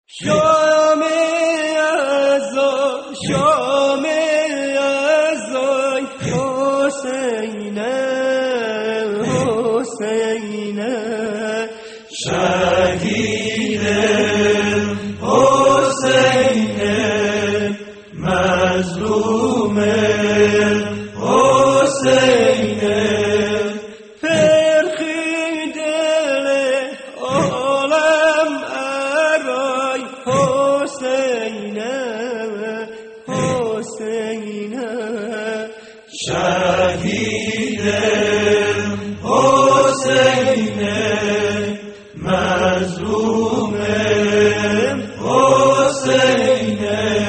شام عزا شام عزای حسین حسین شهید حسین مظلوم حسین فرخی دل عالم ارای حسین حسین شهید حسین مظلوم حسین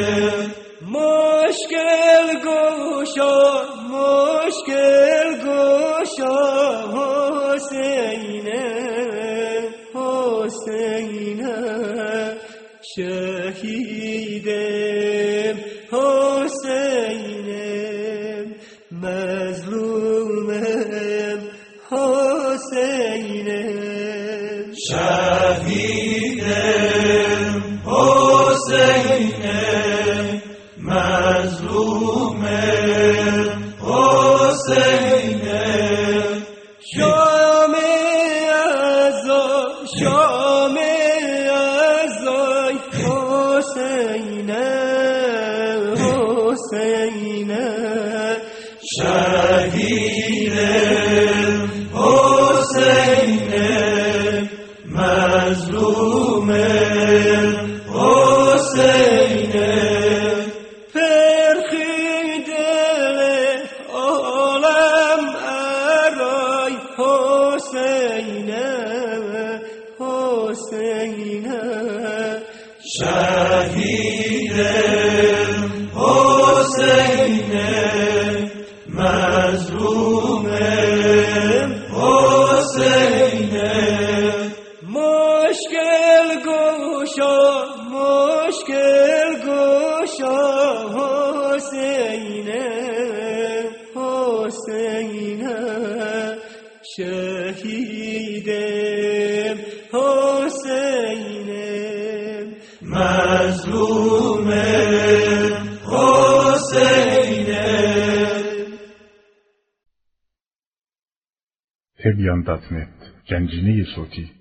مشکل گشا حسین حسین شهید حسین مظلوم حسین شهید حسین مظلوم حسین شام عزا شام عزای حسین حسین شهید حسین مظلوم حسین فرخی دل عالم ارای حسین حسین شهید حسین مظلوم حسین مشکل گشا حسین حسین شهید حسین مظلوم حسین. Hebyan.net Gencini صوتی